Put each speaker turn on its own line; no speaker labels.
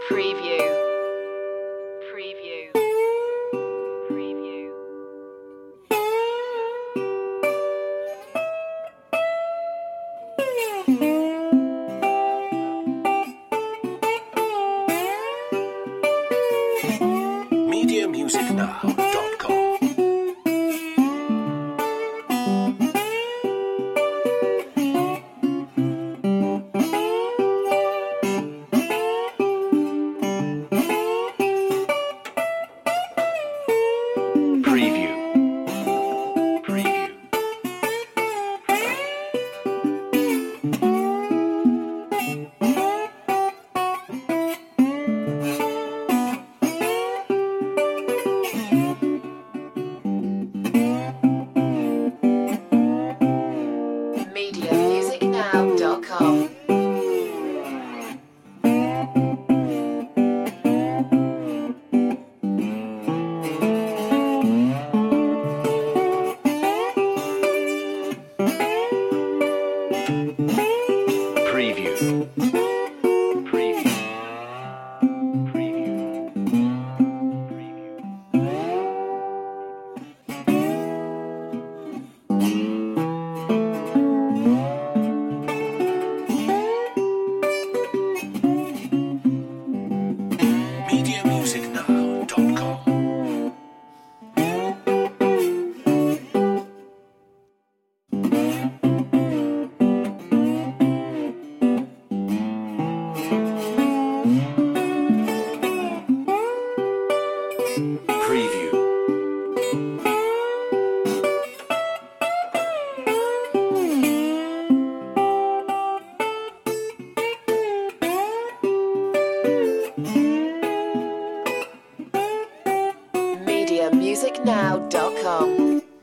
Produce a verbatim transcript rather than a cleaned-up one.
Preview. Preview. Preview.
media music now dot com Preview. Preview.
media music now dot com.
Preview. Preview. Preview. media music now dot com Preview.
media music now dot com.